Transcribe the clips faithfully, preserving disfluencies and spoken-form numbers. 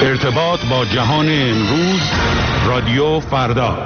ارتباط با جهان امروز، رادیو فردا.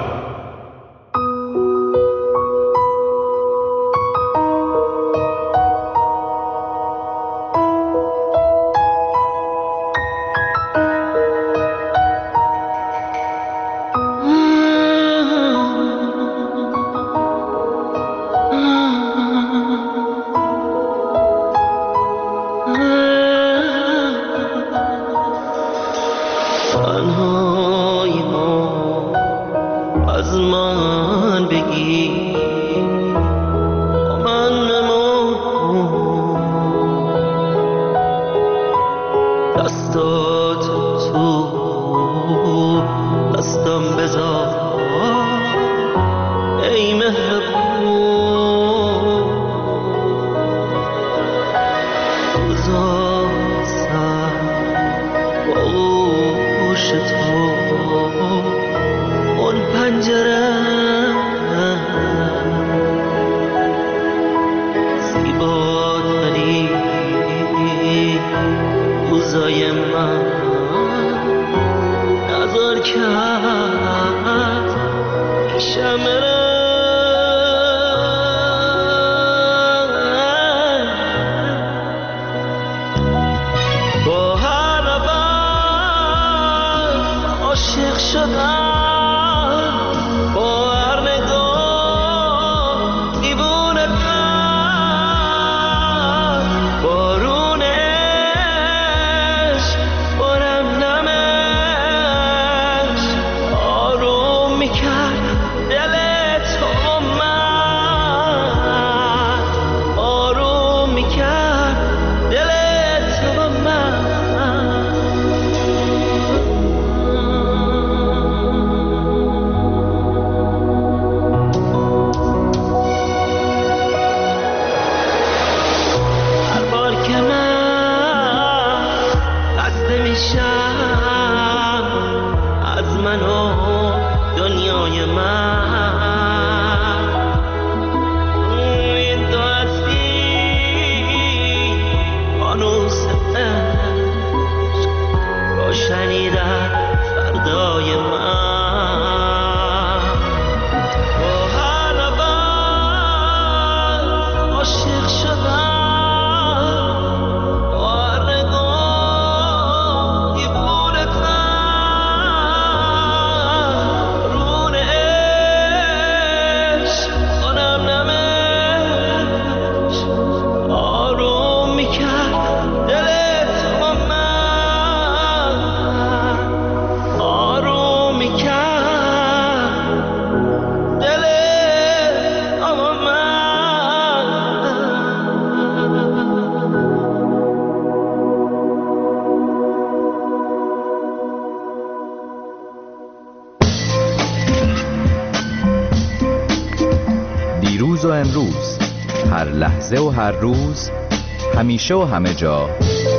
و امروز، هر لحظه و هر روز، همیشه و همه جا،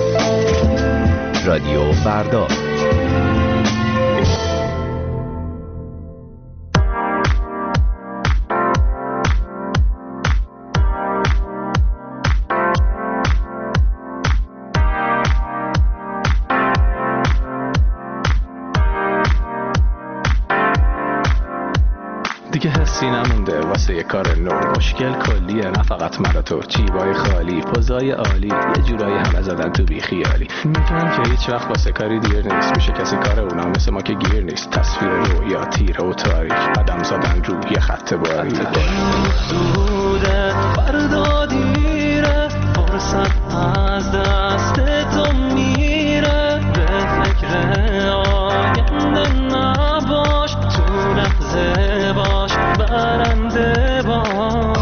رادیو فردا. دیگه حسی نمونده واسه یه کار نو، مشکل کلیه نه فقط مرا تو، جیبای خالی، پوزای عالی، یه جورایی همه زدن تو بی خیالی. میگن که هیچ وقت واسه کاری دیر نیست، میشه کسی کار اونا مثل ما که گیر نیست. تصویر رویا تیره و تاریک، قدم زدن رو یه خط باریک. سوده فردا دیره، فرصت از دست تو میره، به فکر آینده نباش، تو لحظه باش برنده باش.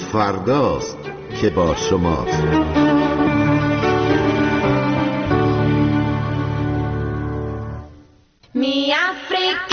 فرداست که با شماست. Mi Africa.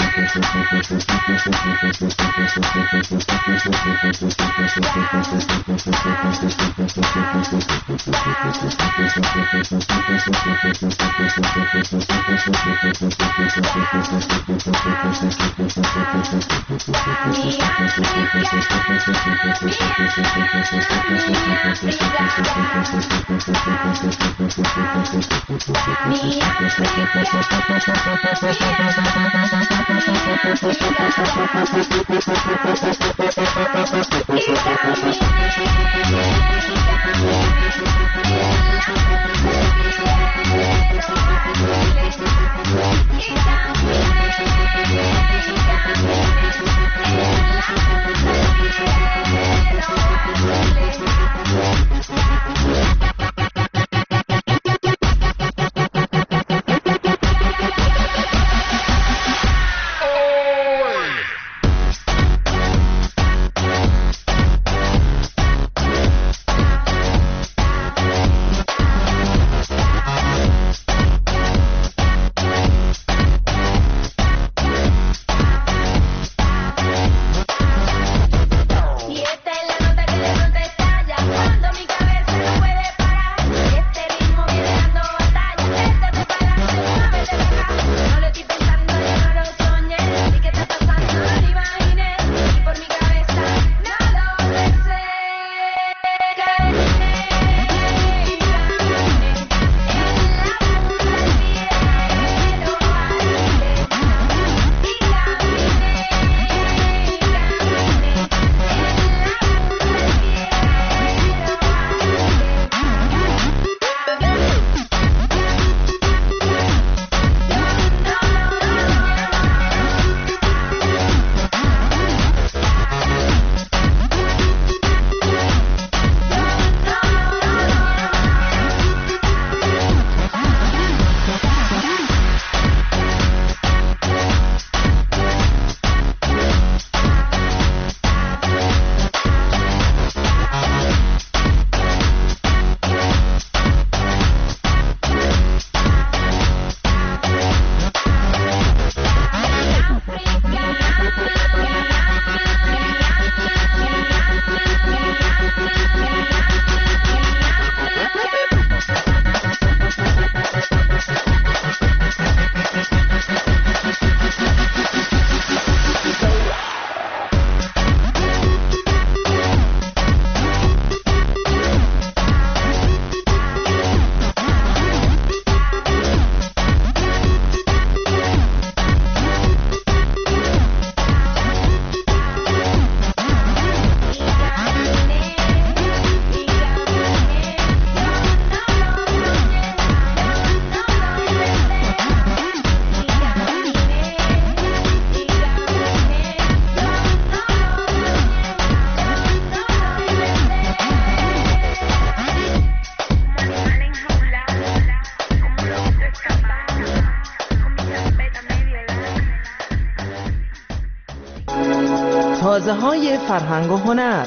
تازه های فرهنگ و هنر.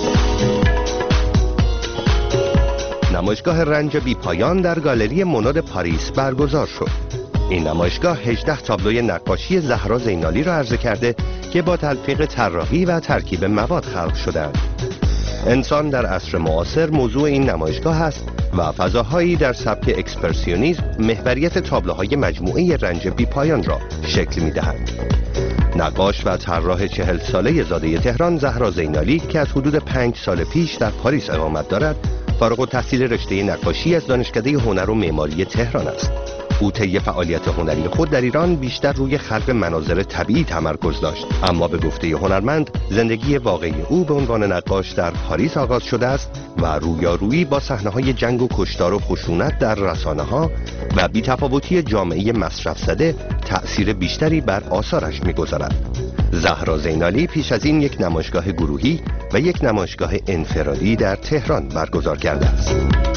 نمایشگاه رنج بی پایان در گالری موناد پاریس برگزار شد. این نمایشگاه هجده تابلوی نقاشی زهرا زینالی را عرضه کرده که با تلفیق طراحی و ترکیب مواد خلق شدند. انسان در عصر معاصر موضوع این نمایشگاه است و فضاهایی در سبک اکسپرسیونیسم محوریت تابلوهای مجموعه رنج بی پایان را شکل می‌دهند. نقاش و طراح چهل ساله زاده تهران زهرا زینالی که از حدود پنج سال پیش در پاریس اقامت دارد، فارغ التحصیل رشته نقاشی از دانشکده هنر و معماری تهران است. او طی فعالیت هنری خود در ایران بیشتر روی خلق مناظر طبیعی تمرکز داشت، اما به گفته هنرمند زندگی واقعی او به عنوان نقاش در پاریس آغاز شده است و رویارویی با صحنه‌های جنگ و کشتار و خشونت در رسانه‌ها و بی‌تفاوتی جامعه مصرف زده تأثیر بیشتری بر آثارش می‌گذارد. زهرا زینالی پیش از این یک نمایشگاه گروهی و یک نمایشگاه انفرادی در تهران برگزار کرده است.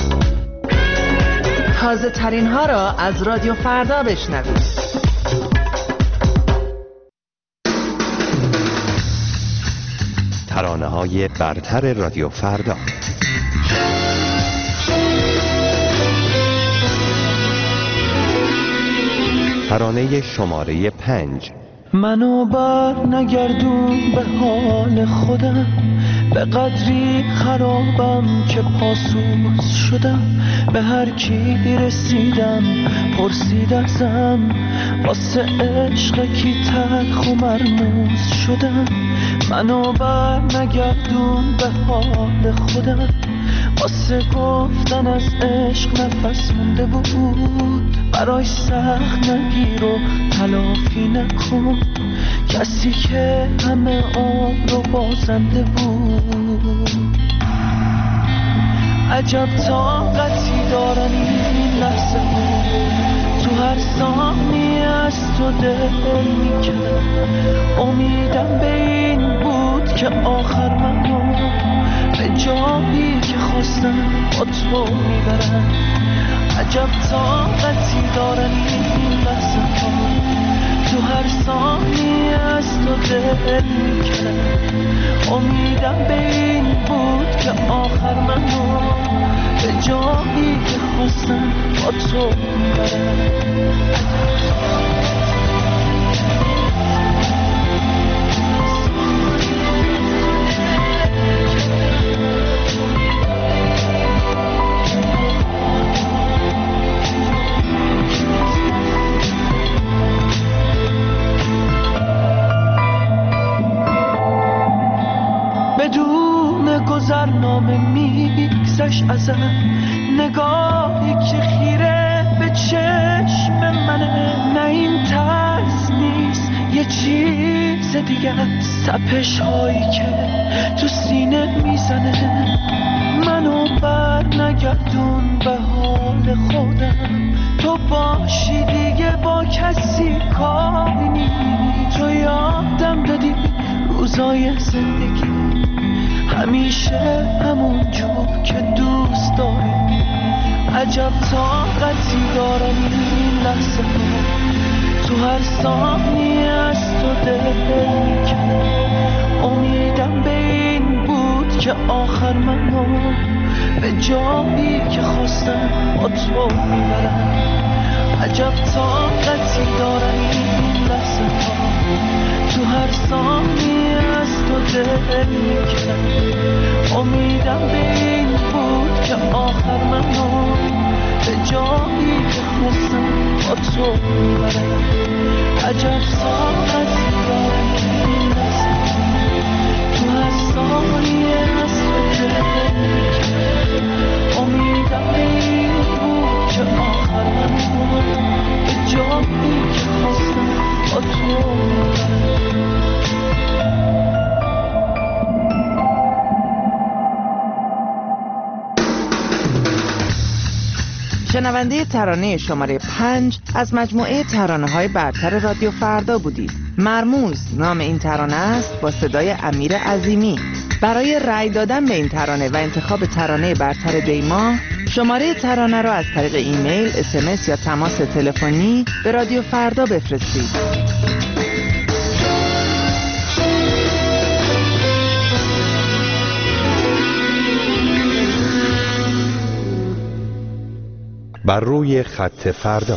تازه ترین ها را از رادیو فردا بشنوید. ترانه‌های برتر رادیو فردا. ترانه شماره پنج. منو بر نگردون به حال خودم، به قدری خرابم که پاسوز شدم. به هر کی رسیدم پرسید ازم، واسه عشق کی تلخ و مرموز شدم. منو بر نگردون به حال خودم، واسه گفتن از عشق نفس مونده بود. برای سخت نگیر و تلافی نکن، کسی که همه آن رو بازنده بود. عجب طاقتی دارن این لحظه ها، تو هر ثانیه از تو دل میکنه. امیدم به این بود که آخر منو به جایی که خواستم با تو میبرم. عجب طاقتی دارن این لحظه ها، تو هر ثانیه از تو دل میکنه. امیدم به این بود که آخر منو به جایی که خواستم با تو میبرم. بدون گذرنامه میگذشت ازم، نگاهی که خیره به چشم منه. نه این ترس نیست یه چیز دیگه، سپش هایی که تو سینه میزنه. منو بر نگردون به حال خودم، تو باشی دیگه با کسی کاری نیست. تو یادم دادی روزای زندگی همیشه همون جور که دوست داری. عجب طاقتی دارم این لحظه ها، تو هر ثانیه از تو دل میکنه. امیدم به این بود که آخر منو به جایی که خواستم با تو میبرم. عجب طاقتی دارم این لحظه ها، تو هر ثانیه از تو دل میکنم. امیدم به این بود که آخر منو به جایی که خواستم با تو میبرم. عجب طاقتی دارم این لحظه ها، تو هر ثانیه از تو دل میکنم. امیدم به این بود که آخر منو به جایی که خواستم با تو میبرم. شنونده ترانه شماره پنج از مجموعه ترانه‌های برتر رادیو فردا بودید. مرموز نام این ترانه است با صدای امیر عظیمی. برای رأی دادن به این ترانه و انتخاب ترانه برتر دیما، شماره ترانه را از طریق ایمیل، اس ام اس یا تماس تلفنی به رادیو فردا بفرستید. بر روی خط فردا.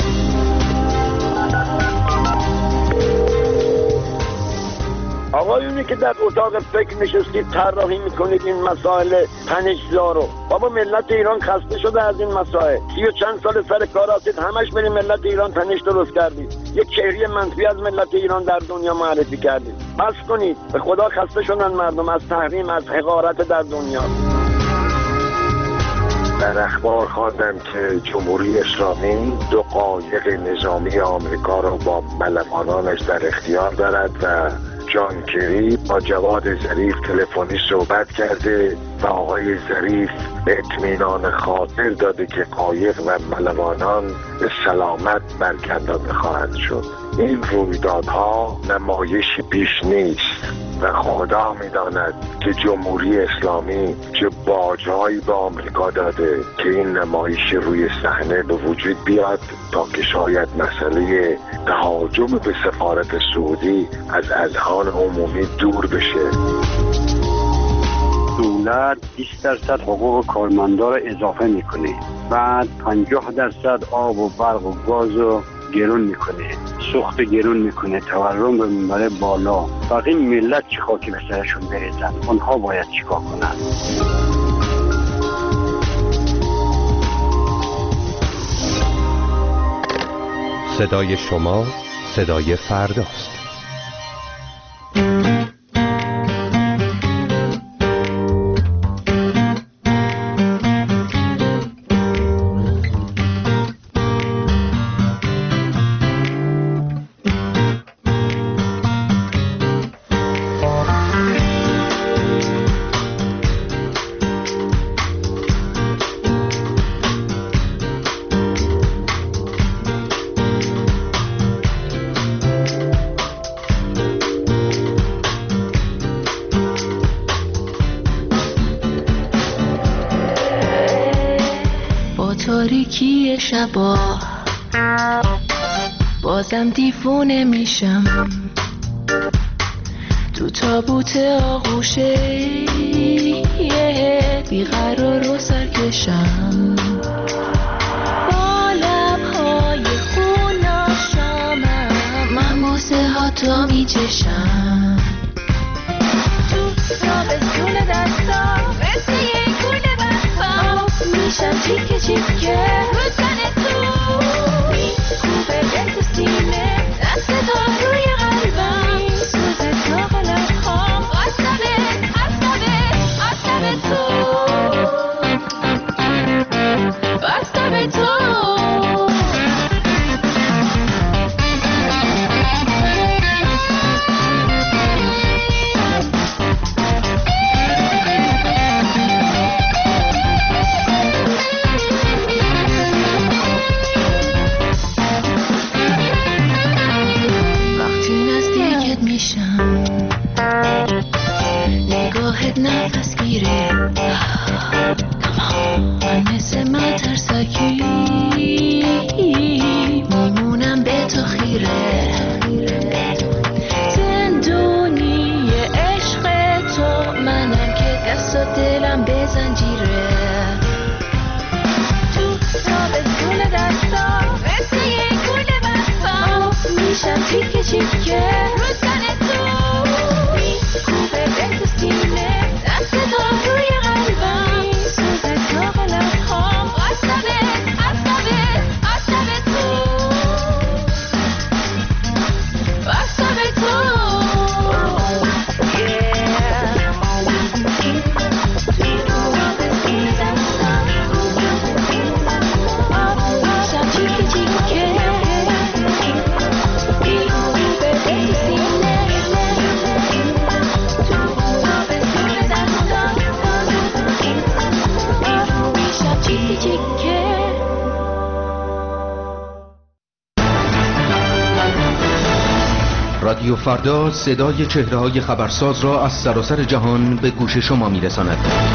آقایونی که در اتاق فکر نشستید طراحی میکنید این مسائل تنش‌زا رو، بابا ملت ایران خسته شده از این مسائل. سی و چند سال سر کار هستید، همش برید ملت ایران تنش درست کردید، یک چهره منفی از ملت ایران در دنیا معرفی کردید. بس کنید، به خدا خسته شدن مردم از تحریم، از حقارت در دنیا. در اخبار خواندم که جمهوری اسلامی دو قایق نظامی آمریکا را با ملوانانش در اختیار دارد و جان کری با جواد ظریف تلفنی صحبت کرده و آقای ظریف به اطمینان خاطر داده که قایق و ملوانان به سلامت برگردانده خواهند شد. این رویدادها نمایشی بیش نیست و خدا می‌داند که جمهوری اسلامی چه باج‌هایی به آمریکا داده که این نمایش روی صحنه به وجود بیاد تا که شاید مسئله تهاجم به سفارت سعودی از اذهان عمومی دور بشه. دولت بیست درصد حقوق کارمندا رو اضافه میکنه، بعد پنجاه درصد آب و برق و گاز رو گرون میکنه، سوخت گرون میکنه، تورم رو میبره بالا. باقی ملت چی خاکی به سرشون بریزن؟ اونها باید چیکار کنن؟ صدای شما صدای فرداست. تاریکی شبا بازم دیوونه میشم تو تابوت آغوشه بیقرار و سرکشم با لبهای خوناشامم من بوسه ها تو میچشم تو تابستون دستا مثل یک گونه بستا میشم چیکه چیکه رو تن تو میکوبه به تو سینه دست تا روی قلبم سوز داغ لبخام آسمه آسمه آسمه تو آسمه تو نفس گیره من مثل مترسکی میمونم به تو خیره زندونی عشق تو منم که دست و دلم به زنجیره تو تابستون دستا مثل یک گونه بستا میشم چیکه چیکه رو تن تو میکوبه به تو سینه دست تا روی قلبم سوز داغ لبخام آسمه آسمه آسمه تو آسمه تو شب چیکه چیکه بی‌به به سینه رادیو فردا صدای چهره‌های خبرساز را از سراسر جهان به گوش شما می‌رساند.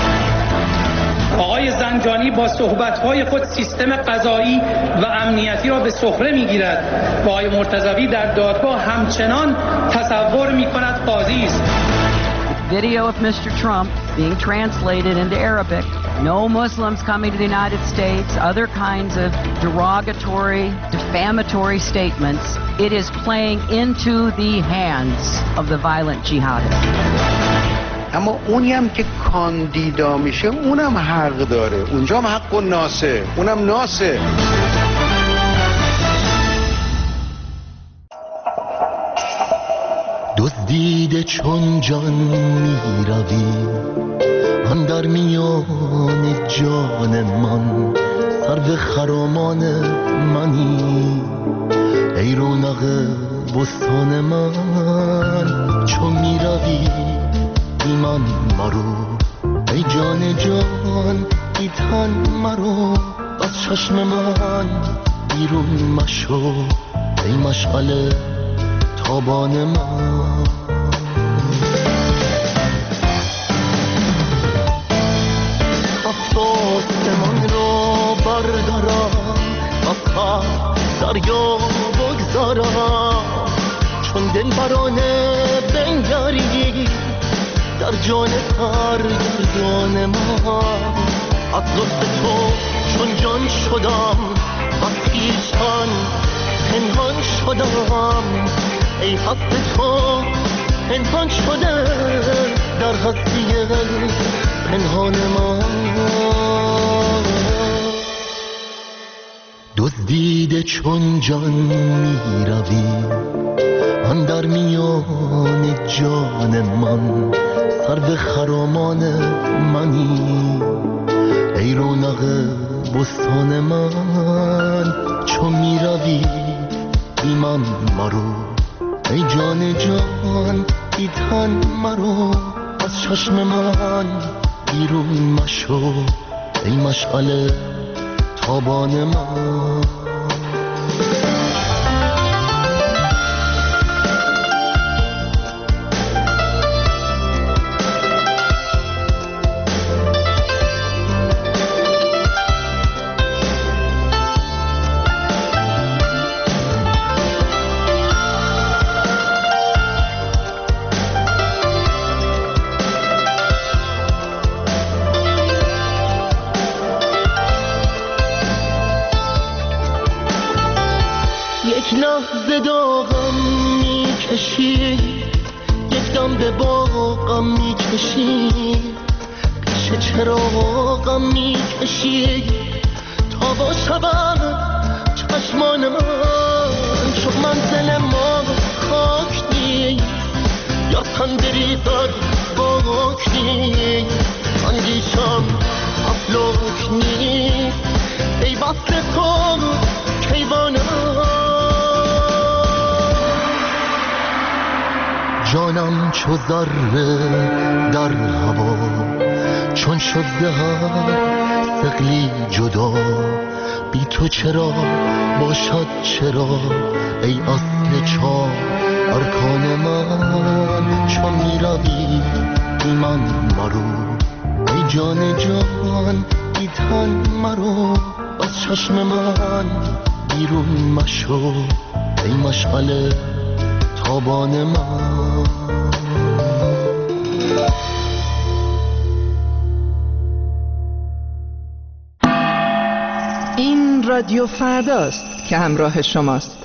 آقای زنجانی با صحبت‌های خود سیستم قضایی و امنیتی را به سخره می‌گیرد و آقای مرتضوی در دادگاه همچنان تصور می‌کند قاضی است. Video of Mister Trump being translated into Arabic. No Muslims coming to the United States, other kinds of derogatory, defamatory statements. It is playing into the hands of the violent jihadists. اما اونی هم که کاندیدا میشه اونم حق داره، اونجا هم حق و ناسه، اونم ناسه. دزدیده چون جان می روی من در میان جان من سرو خرامان منی ای رونق بستان من چون می روی بی من مرو ای جان جان بی تن مرو از چشم من بیرون مشو ای مشغله تابان من آسمان رو بردارم از خط دریا بگذارم چون دل برانه بنگری در جان سرگردان من. از لطف تو چون جان شدم و خویشتن پنهان شدم. ای حق تو پنهان شده در هستی پنهان من. دزدیده چون جان می روی اندر میان جان من. سرو خرامان منی ای رونق بستان من. چون می روی بی من مرو ای جان جان بی تن مرو. از چشم من بیرون مشو ای مشعل تابان من. داغم میکشی یک دم به باغم میکشی. پیش چراغم میکشی تا با شبم چشمان من. چون منزل ما خاک نیست یا تندری بر باک نیست. اندیشم افلاک نیست ای وصل تو کیوانم. جانم چو ذره در هوا چون شد ز هر ثقلی جدا. بی تو چرا باشد چرا ای اصل چار ارکان من. چون می روی بی من مرو ای جان جان بی تن مرو. از چشم من بیرون مشو ای مشعل تابان من. این رادیو فرداست که همراه شماست.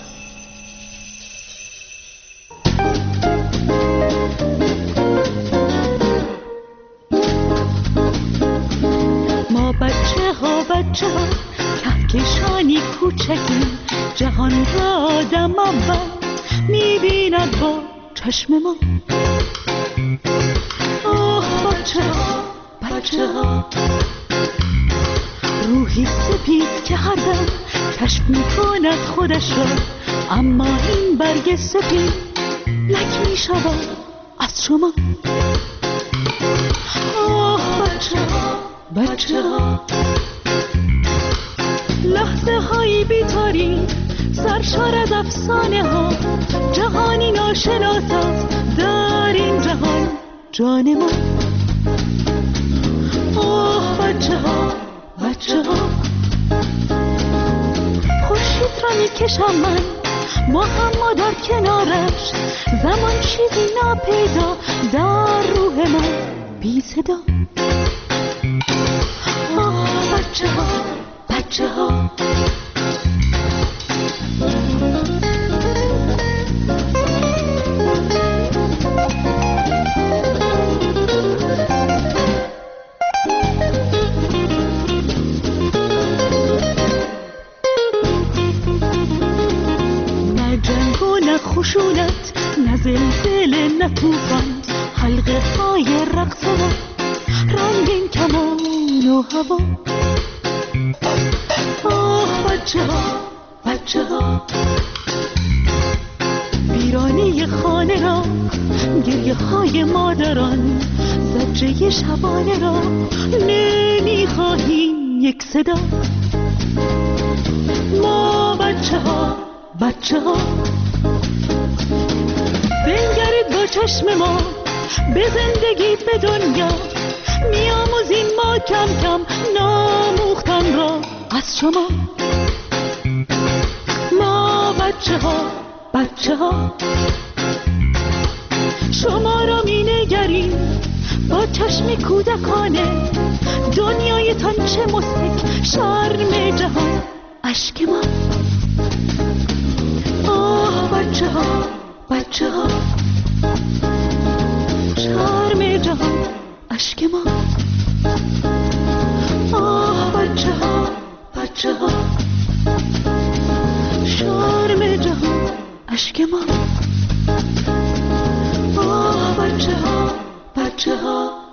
ما بچه ها بچه ها کهکشانی کوچکی جهان را آدم اول میبیند با چشم ما. آه بچه ها بچه ها روحی سپید که هر دم کشف میکند خودش را. اما این برگ سپید لک میشود از شما. آه بچه ها بچه ها لحظه هایی بیتاری سرشار از افسانه ها. جهانی ناشناس است در این جهان جان ما. آه بچه ها بچه ها خورشید را میکشم من با هم ما در کنارش. زمان چیزی ناپیدا در روح من بی صدا. آه بچه ها بچه ها خشونت نه زلزله نه طوفان. حلقه های رقص و رنگین کمان و هوا. آه بچه ها بچه ها ویرانی خانه را گریه های مادران. زجه شبانه را نمیخواهیم یک صدا. ما بچه ها بچه ها بنگرید با چشم ما به زندگی به دنیا. میاموزیم ما کم کم ناموختن را از شما. ما بچه ها بچه ها شما را می نگریم با چشم کودکانه دنیایتان چه مضحک شرم جهان اشک ما آه بچه ها بچه ها شرم جهان اشک ما آه بچه ها بچه ها شرم جهان اشک ما آه بچه ها بچه ها